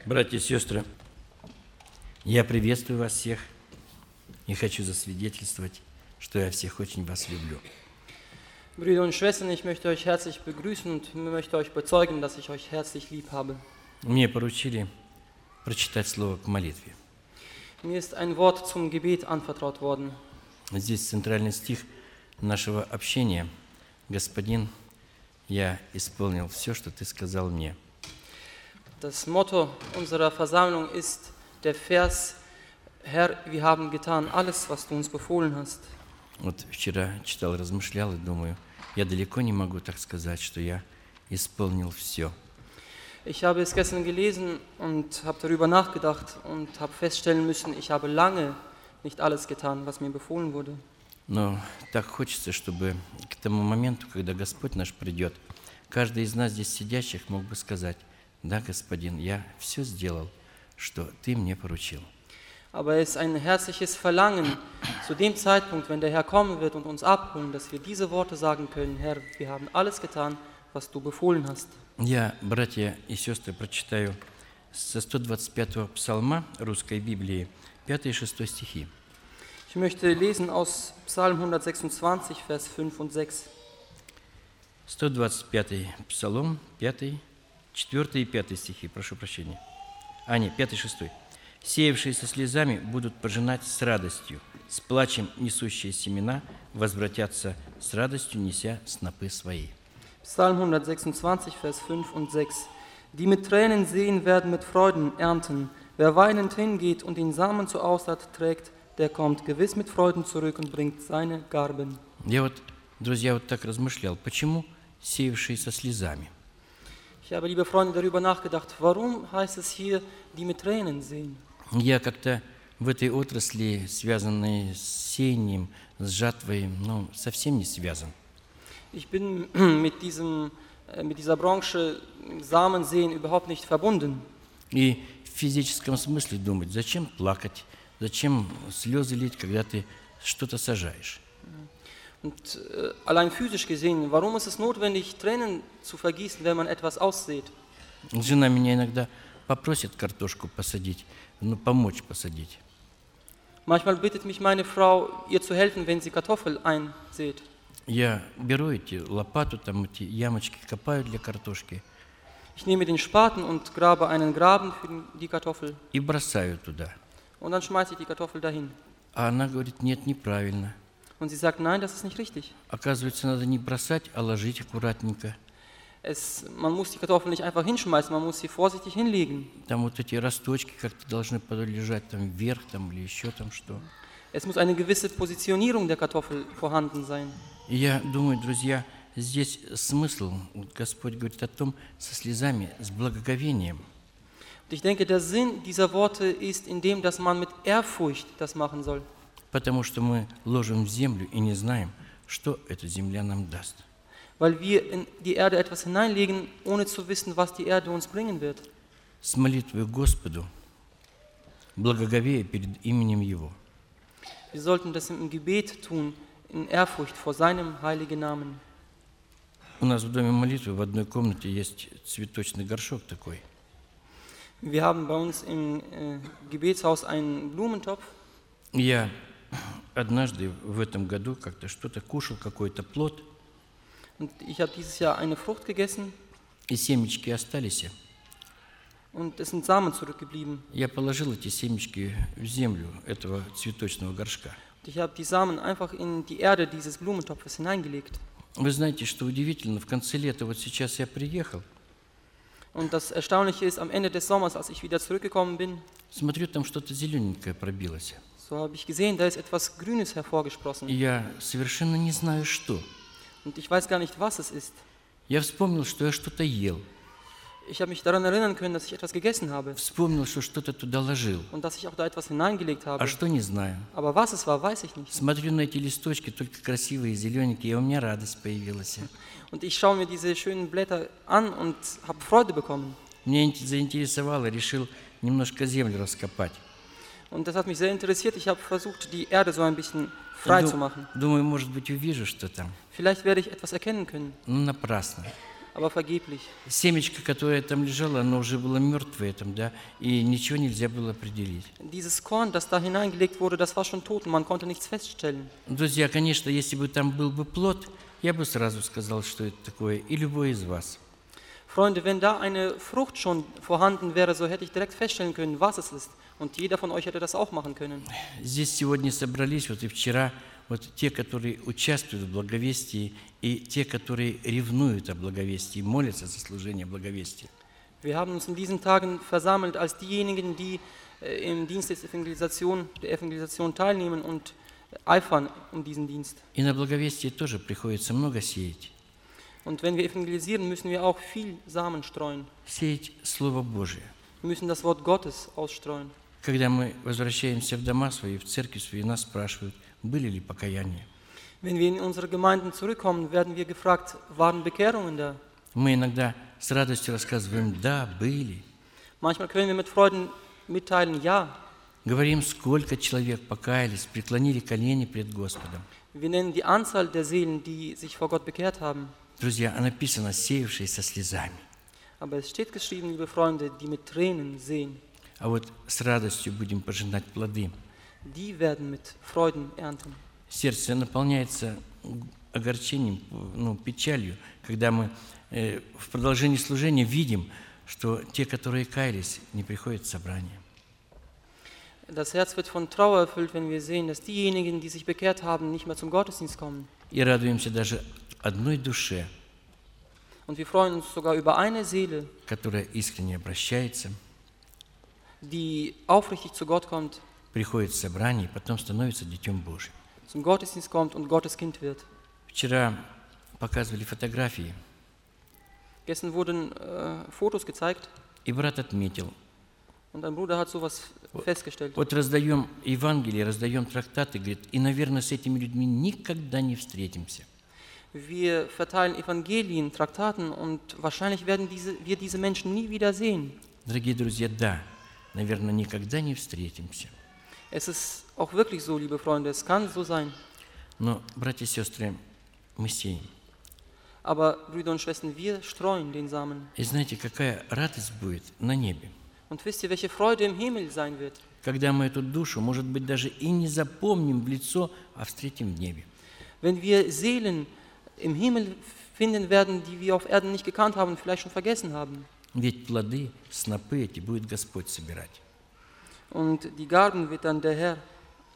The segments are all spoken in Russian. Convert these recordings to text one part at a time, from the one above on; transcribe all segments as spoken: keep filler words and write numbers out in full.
Братья и сестры, я приветствую вас всех и хочу засвидетельствовать, что я всех очень вас люблю. Brüder und Schwestern, ich möchte euch herzlich begrüßen und möchte euch bezeugen, dass ich euch herzlich lieb habe. Мне поручили прочитать слово к молитве. Mir ist ein Wort zum Gebet anvertraut worden. Здесь центральный стих нашего общения. Господин, я исполнил все, что ты сказал мне. Das Motto unserer Versammlung ist der Vers: Herr, wir haben getan alles, was du uns befohlen hast. Вот вчера читал, размышлял и думаю, я далеко не могу так сказать, что я исполнил все. Ich habe es gestern gelesen und habe darüber nachgedacht und habe feststellen müssen, ich habe lange nicht alles getan, was mir befohlen wurde. Но так хочется, чтобы к тому моменту, когда Господь наш придет, каждый из нас здесь сидящих мог бы сказать: да, Господин, я все сделал, что ты мне поручил. Aber es ist ein herzliches Verlangen zu dem Zeitpunkt, wenn der Herr kommen wird und uns abholen, dass wir diese Worte sagen können: Herr, wir haben alles getan, was du befohlen hast. Я, братья и сестры, прочитаю со сто двадцать пятого псалма русской Библии, пятый и шестой стихи. Ich möchte lesen aus Psalm hundertsechsundzwanzig, Vers fünf und sechs. сто двадцать пятый псалом, пятый, четвёртый и пятый стихи, прошу прощения. А, нет, пятый и шестой. «Сеявшие со слезами будут пожинать с радостью, с плачем несущие семена возвратятся с радостью, неся снопы свои». Psalm hundertsechsundzwanzig, Vers fünf und sechs. Die mit Tränen sehen, werden mit Freuden ernten. Wer weinend hingeht und den Samen zur Aussaat trägt, der kommt gewiss mit Freuden zurück und bringt seine Garben. Я вот, друзья, вот так размышлял, почему сеявшие со слезами? Ich habe, liebe Freunde, darüber nachgedacht, warum heißt es hier, die mit Tränen sehen? Я как-то в этой отрасли, связанной с сеянием, с жатвой, ну, совсем не связан. Ich bin mit, diesem, mit dieser Branche Samensehen überhaupt nicht verbunden. И в физическом смысле думать, зачем плакать, зачем слезы лить, когда ты что-то сажаешь. Und äh, allein physisch gesehen, warum ist es notwendig, Tränen zu vergießen, wenn man etwas aussät? Жена меня иногда попросит картошку посадить, ну, помочь посадить. Manchmal bittet mich meine Frau, ihr zu helfen, wenn sie Kartoffel einsät. Я беру эти лопату, там эти ямочки копаю для картошки Ich nehme den Spaten und grabe einen Graben für die Kartoffel и бросаю туда. und dann schmeiße ich die Kartoffel dahin. А она говорит, нет, неправильно. Und sie sagt, nein, das ist nicht richtig. Оказывается, надо не бросать, а ложить аккуратненько. Es, man muss die Kartoffel nicht einfach hinschmeißen, man muss sie vorsichtig hinlegen. Там вот эти росточки как-то должны лежать там вверх там, или еще там что. Es muss eine gewisse Positionierung der Kartoffel vorhanden sein. И я думаю, друзья, здесь смысл, Господь говорит о том, со слезами, с благоговением. Und ich denke, der Sinn dieser Worte ist in dem, dass man mit Ehrfurcht das machen soll. Потому что мы ложим в землю и не знаем, что эта земля нам даст. Weil wir in die Erde etwas hineinlegen, ohne zu wissen, was die Erde uns bringen wird. С молитвой к Господу, благоговея перед именем Его. Wir sollten das im Gebet tun, in Ehrfurcht vor seinem heiligen Namen. У нас в доме молитвы в одной комнате есть цветочный горшок такой. Wir haben bei uns im äh, Gebetshaus einen Blumentopf. Я однажды в этом году как-то что-то кушал, какой-то плод. Und ich habe dieses Jahr eine Frucht gegessen. И семечки остались. Und es sind Samen zurückgeblieben. Я положил эти семечки в землю этого цветочного горшка. Und ich habe die Samen einfach in die Erde dieses Blumentopfes hineingelegt. Вы знаете, что удивительно, в конце лета, вот сейчас я приехал. Und das Erstaunliche ist, am Ende des Sommers, als ich wieder zurückgekommen bin, смотрю, там что-то зелененькое пробилось. so habe ich gesehen, da ist etwas Grünes hervorgesprossen. И я совершенно не знаю, что. Und ich weiß gar nicht, was es ist. Я вспомнил, что я что-то ел. Ich habe mich daran erinnern können, dass ich etwas gegessen habe Вспомнил, что что-то туда ложил. und dass ich auch da etwas hineingelegt habe. А что, не знаю. Aber was es war, weiß ich nicht. Смотрю на эти листочки, только красивые, зелененькие, и у меня радость появилась. Und ich schaue mir diese schönen Blätter an und habe Freude bekommen. Меня заинтересовало, решил немножко землю раскопать. Und das hat mich sehr interessiert. Ich habe versucht, die Erde so ein bisschen frei zu machen. Думаю, может быть, увижу что там. Vielleicht werde ich etwas erkennen können. Ну, напрасно. aber vergeblich. Семечко, которое там лежало, оно уже было мертвое там, да, и ничего нельзя было определить. Dieses Korn, das da hineingelegt wurde, das war schon tot und man konnte nichts feststellen. Друзья, конечно, если бы там был бы плод, я бы сразу сказал, что это такое, и любой из вас. Freunde, wenn da eine Frucht schon vorhanden wäre, so hätte ich direkt feststellen können, was es ist. Und jeder von euch hätte das auch machen können. Здесь сегодня собрались, вот и вчера, вот те, которые участвуют в благовестии, и те, которые ревнуют о благовестии, молятся за служение благовестия. Wir haben uns in diesen Tagen versammelt als diejenigen, die äh, im Dienst des Evangelisation, der Evangelisation teilnehmen und eifern um diesen Dienst. И на благовестие тоже приходится много сеять. Und wenn wir evangelisieren, müssen wir auch viel Samen streuen. Сеять Слово Божие. Wir müssen das Wort Gottes ausstreuen. Когда мы возвращаемся в дома свои, в церкви свои, нас спрашивают, были ли покаяния. Wenn wir in unsere Gemeinden zurückkommen, werden wir gefragt, waren Bekehrungen da? Мы иногда с радостью рассказываем, да, были. Manchmal können wir mit Freuden mitteilen, ja. Говорим, сколько человек покаялись, преклонили колени пред Господом. Wir nennen die Anzahl der Seelen, die sich vor Gott bekehrt haben. Друзья, а написано, сеявшие со слезами. Aber es steht geschrieben, liebe Freunde, die mit Tränen sehen. А вот с радостью будем пожинать плоды. Die werden mit Freuden ernten. Сердце наполняется огорчением, ну, печалью, когда мы э, в продолжении служения видим, что те, которые каялись, не приходят в собрание. Das Herz wird von Trauer erfüllt, wenn wir sehen, dass diejenigen, die sich bekehrt haben, nicht mehr zum Gottesdienst kommen. И радуемся даже одной душе, Und wir freuen uns sogar über eine Seele, которая искренне обращается, die aufrichtig zu Gott kommt, приходит в собрание и потом становится Детем Божьим. zum Gottesdienst kommt und Gottes Kind wird. Вчера показывали фотографии, Gestern wurden äh, Fotos gezeigt и брат отметил, und ein Bruder hat sowas festgestellt. вот раздаем Евангелие, раздаем трактаты, говорит, и, наверное, с этими людьми никогда не встретимся. Wir verteilen Evangelien, Traktaten und wahrscheinlich werden diese, wir diese Menschen nie wieder sehen. Дорогие друзья, да, наверное, никогда не встретимся. Es ist auch wirklich so, liebe Freunde, es kann so sein. Но, братья и сестры, мы сеем. Aber, Brüder und Schwestern, wir streuen den Samen. И знаете, какая радость будет на небе, Und wisst ihr, welche Freude im Himmel sein wird, когда мы эту душу, может быть, даже и не запомним в лицо, а встретим в небе. wenn wir Seelen im Himmel finden werden, die wir auf Erden nicht gekannt haben und vielleicht schon vergessen haben. Ведь плоды, снопы эти будет Господь собирать. Und die Garben wird dann der Herr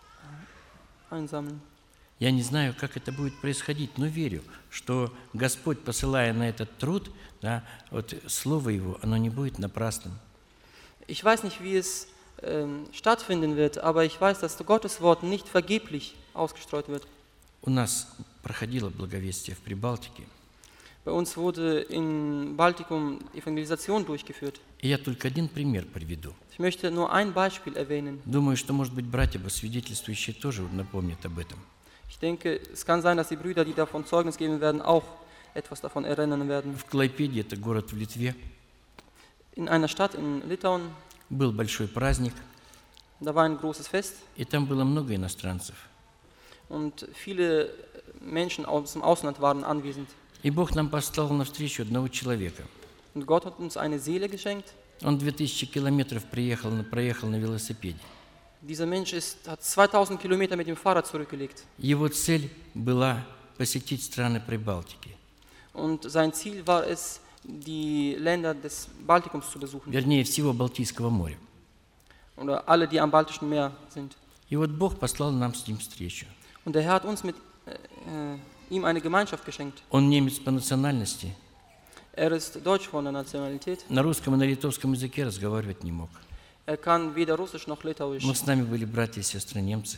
einsammeln. Я не знаю, как это будет происходить, но верю, что Господь, посылая на этот труд, да, вот Слово Его, оно не будет напрасным. Ich weiß nicht, wie es ähm, stattfinden wird, aber ich weiß, dass Gottes Wort nicht vergeblich ausgestreut wird. У нас проходило благовестие в Прибалтике, Bei uns wurde in Baltikum Evangelisation durchgeführt. и я только один пример приведу. Ich möchte nur ein Beispiel erwähnen. Думаю, что, может быть, братья бы свидетельствующие тоже напомнят об этом. Ich denke, es kann sein, dass die Brüder, die davon Zeugnis geben werden, auch etwas davon erinnern werden. В Клайпеде, это город в Литве, In einer Stadt in Litauen, был большой праздник, da war ein großes Fest и там было много иностранцев. und viele Menschen aus dem Ausland waren anwesend. И Бог нам послал навстречу одного человека. Und Gott hat uns eine Seele geschenkt. Он две тысячи километров приехал, на- проехал на велосипеде. Dieser Mensch ist, hat zweitausend Kilometer mit dem Fahrrad zurückgelegt. Его цель была посетить страны Прибалтики, Und sein Ziel war es, die Länder des Baltikums zu besuchen. вернее, всего Балтийского моря. Oder alle, die am Baltischen Meer sind. И вот Бог послал нам с ним встречу. Und der Herr hat uns mit äh, äh, ihm eine Gemeinschaft geschenkt. Он немец по национальности, Er ist Deutsch von der Nationalität. на русском и на литовском языке разговаривать не мог. Er kann weder Russisch noch Litauisch. Но с нами были братья и сестры немцы.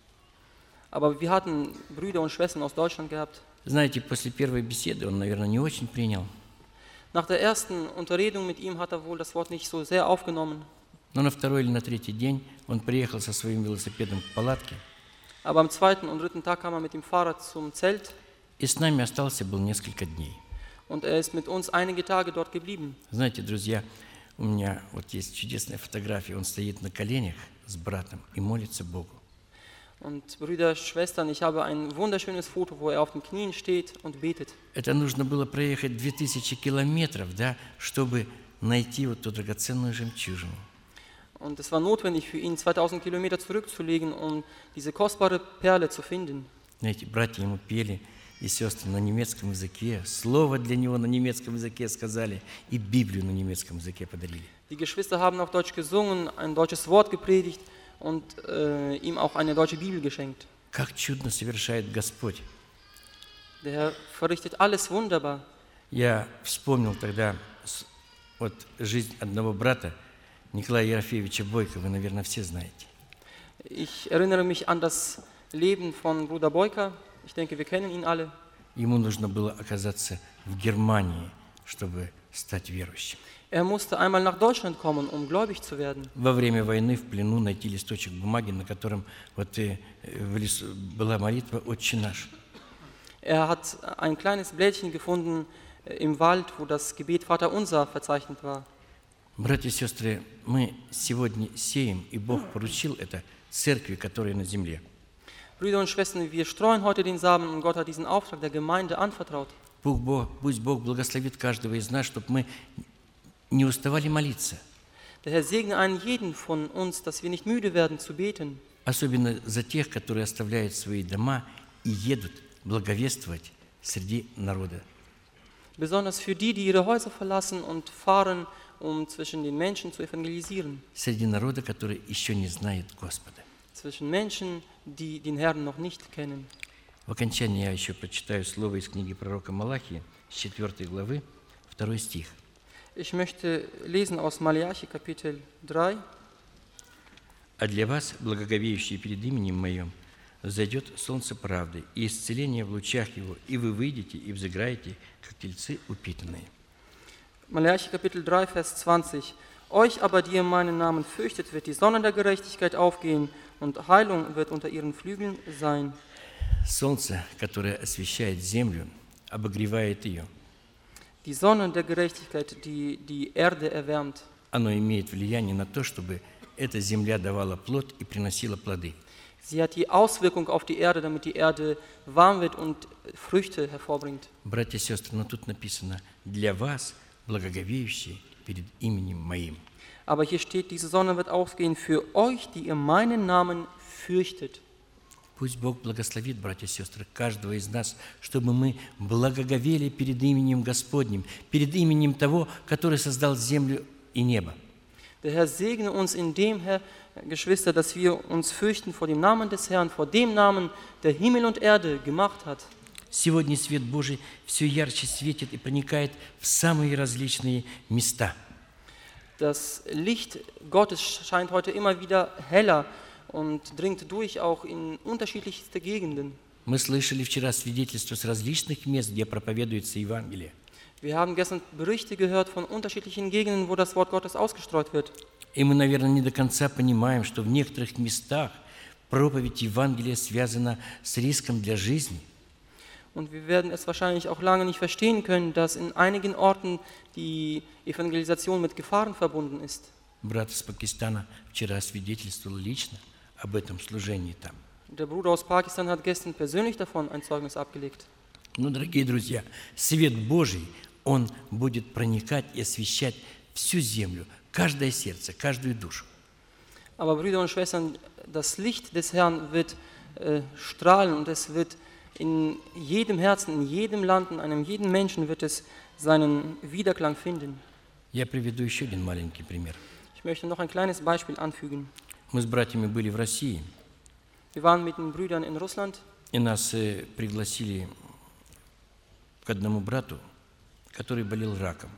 Aber wir hatten Brüder und Schwestern aus Deutschland gehabt. Знаете, после первой беседы он, наверное, не очень принял. Nach der ersten Unterredung mit ihm hat er wohl das Wort nicht so sehr aufgenommen. Но на второй или на третий день он приехал со своим велосипедом к палатке, Aber am zweiten und dritten Tag kam er mit dem Fahrrad zum Zelt и с нами остался был несколько дней. und er ist mit uns einige Tage dort geblieben. Знаете, друзья, у меня вот есть чудесная фотография. Он стоит на коленях с братом и молится Богу. Und Brüder, Schwestern, ich habe ein wunderschönes Foto, wo er auf den Knien steht und betet. Это нужно было проехать две тысячи километров, да, чтобы найти вот ту драгоценную жемчужину. Und es war notwendig für ihn, zweitausend Kilometer zurückzulegen, um diese kostbare Perle zu finden. Знаете, братья ему пели и сестры на немецком языке, слово для него на немецком языке сказали, и Библию на немецком языке подарили. Die Geschwister haben auf Deutsch gesungen, ein deutsches Wort gepredigt und äh, ihm auch eine deutsche Bibel geschenkt. Как чудно совершает Господь. Der Herr verrichtet alles wunderbar. Я вспомнил тогда с- вот жизнь одного брата, Николая Ерофеевича Бойко, вы, наверное, все знаете. Ich erinnere mich an das Leben von Bruder Boyka. Ich denke, wir kennen ihn alle. Ему нужно было оказаться в Германии, чтобы стать верующим. Er musste einmal nach Deutschland kommen, um gläubig zu werden. Во время войны в плену найти листочек бумаги, на котором вот э, в лесу была молитва «Отче наш». Er hat ein kleines Blättchen gefunden äh, im Wald, wo das Gebet Vater Unser verzeichnet war. Братья и сестры, мы сегодня сеем, и Бог поручил это церкви, которая на земле. Brüder und Schwestern, wir streuen heute den Samen und Gott hat diesen Auftrag der Gemeinde anvertraut. Пусть Бог, пусть Бог благословит каждого из нас, чтобы мы не уставали молиться, Der Herr segne einen jeden von uns, dass wir nicht müde werden zu beten. особенно за тех, которые оставляют свои дома и едут благовествовать среди народа. Besonders für die, die ihre Häuser verlassen und fahren, um zwischen den Menschen zu evangelisieren. Среди народа, который еще не знает Господа. Zwischen Menschen, die den Herrn noch nicht kennen. В окончании я еще прочитаю слово из книги пророка Малахии, с четвёртой главы, второй стих. Ich möchte lesen aus Malachi Kapitel drei. «А для вас, благоговеющие перед именем Моим, взойдет солнце правды, и исцеление в лучах его, и вы выйдете и взыграете, как тельцы упитанные». Malachi Kapitel drei, Vers zwanzig. Euch aber, die ihr meinen Namen fürchtet, wird die Sonne der Gerechtigkeit aufgehen und Heilung wird unter ihren Flügeln sein. Солнце, которое освещает землю, обогревает ее. Die Sonne der Gerechtigkeit, die die Erde erwärmt, Оно имеет влияние на то, чтобы эта земля давала плод и приносила плоды. sie hat die Auswirkung auf die Erde, damit die Erde warm wird und Früchte hervorbringt. Братья и сестры, но тут написано «для вас, благоговеющие перед именем Моим». Aber hier steht, diese Sonne wird aufgehen für euch, die ihr meinen Namen fürchtet. Пусть Бог благословит, братья и сестры, каждого из нас, чтобы мы благоговели перед именем Господним, перед именем того, который создал землю и небо. Der Herr segne uns in dem, Herr, Geschwister, dass wir uns fürchten vor dem Namen des Herrn, vor dem Namen, der Himmel und Erde gemacht hat. Сегодня свет Божий все ярче светит и проникает в самые различные места. Das Licht Gottes scheint heute immer wieder heller und dringt durch auch in unterschiedlichste Gegenden. Мы слышали вчера свидетельства с различных мест, где проповедуется Евангелие. Wir haben gestern Berichte gehört von unterschiedlichen Gegenden, wo das Wort Gottes ausgestreut wird. И мы, наверное, не до конца понимаем, что в некоторых местах проповедь Евангелия связана с риском для жизни. Und wir werden es wahrscheinlich auch lange nicht verstehen können, dass in einigen Orten die Evangelisation mit Gefahren verbunden ist. Брат из Пакистана вчера свидетельствовал лично об этом служении там. Der Bruder aus Pakistan hat gestern persönlich davon ein Zeugnis abgelegt. Ну, дорогие друзья, свет Божий, он будет проникать и освещать всю землю, каждое сердце, каждую душу. Aber Brüder und Schwestern, das Licht des Herrn wird äh, strahlen und es wird in jedem Herzen, in jedem Land, in einem jeden Menschen wird es seinen Widerklang finden. Я приведу еще один маленький пример. Ich möchte noch ein kleines Beispiel anfügen. Мы с братьями были в России, Wir waren mit den Brüdern in Russland и нас э, пригласили к одному брату, который болел раком.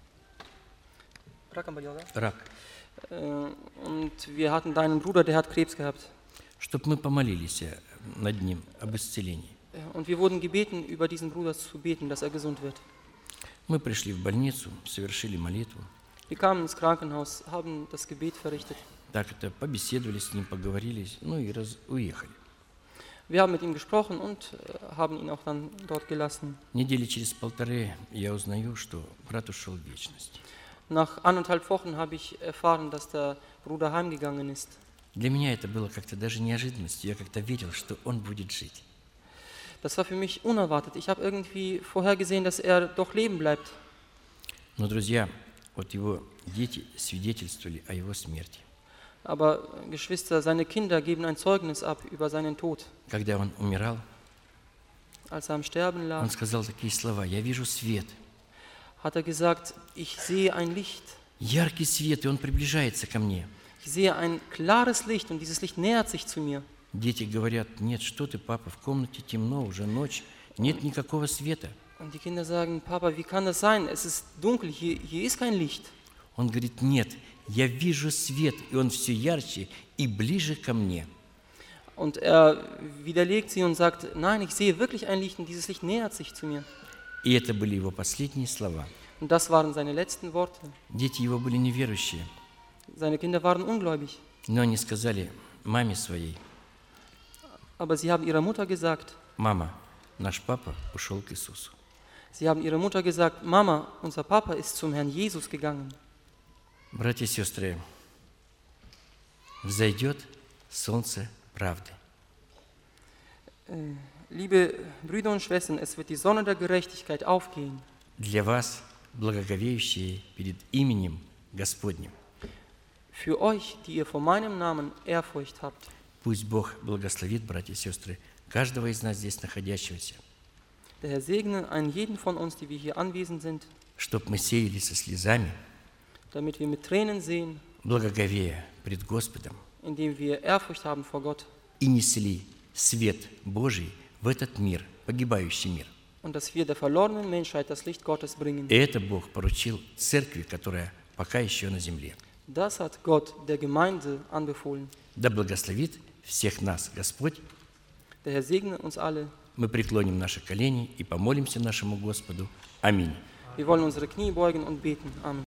Рак. Äh, und wir hatten da einen Bruder, der hat Krebs gehabt. Чтобы мы помолились э, над ним об исцелении. Äh, Und wir wurden gebeten, über diesen Bruder zu beten, dass er gesund wird. Мы пришли в больницу, совершили молитву. Wir kamen ins Krankenhaus, haben das Gebet verrichtet. Так это побеседовали с ним, поговорили, ну и раз, уехали. Wir haben mit ihm gesprochen und äh, haben ihn auch dann dort gelassen. Недели через полторы я узнаю, что брат ушел в вечность. Nach anderthalb Wochen habe ich erfahren, dass der Bruder heimgegangen ist. Для меня это было как-то даже неожиданностью. Я как-то верил, что он будет жить. Das war für mich unerwartet. Ich habe irgendwie vorhergesehen, dass er doch leben bleibt. Но, друзья, вот его дети свидетельствовали о его смерти. Aber Geschwister, seine Kinder geben ein Zeugnis ab über seinen Tod. Когда он умирал, Als er am Sterben lag, он сказал такие слова: «Я вижу свет, hat er gesagt, ich sehe ein Licht. яркий свет, и он приближается ко мне». Ich sehe ein klares Licht und dieses Licht nähert sich zu mir. Дети говорят: «Нет, что ты, папа, в комнате темно, уже ночь, нет никакого света». Und die Kinder sagen, Papa, wie kann das sein? Es ist dunkel, hier, hier ist kein Licht. Он говорит: «Нет, я вижу свет, и он все ярче и ближе ко мне». Und er widerlegt sie und sagt, nein, ich sehe wirklich ein Licht und dieses Licht nähert sich zu mir. И это были его последние слова. Und das waren seine letzten Worte. Дети его были неверующие, Seine Kinder waren ungläubig. но они сказали маме своей: Aber sie haben ihrer Mutter gesagt, «Мама, наш папа ушел к Иисусу». sie haben ihrer Mutter gesagt, Mama, unser Papa ist zum Herrn Jesus gegangen. Братья и сестры, взойдет солнце правды. Äh, liebe Brüder und Schwestern, es wird die Sonne der Gerechtigkeit aufgehen. Для вас, благоговеющие перед именем Господним. Für euch, die ihr vor meinem Namen Ehrfurcht habt. Пусть Бог благословит, братья и сестры, каждого из нас здесь находящегося, Der Herr segne einen jeden von uns, die wir hier anwesend sind, чтоб мы сеяли со слезами, damit wir mit Tränen sehen, благоговея пред Господом, indem wir Ehrfurcht haben vor Gott и несли свет Божий в этот мир, погибающий мир. und dass wir der verlorenen Menschheit das Licht Gottes bringen. И это Бог поручил церкви, которая пока еще на земле. Das hat Gott der Gemeinde anbefohlen. Да благословит всех нас Господь. Der Herr segne uns alle. Мы преклоним наши колени и помолимся нашему Господу. Аминь. Wir wollen unsere Knie beugen und beten. Amen.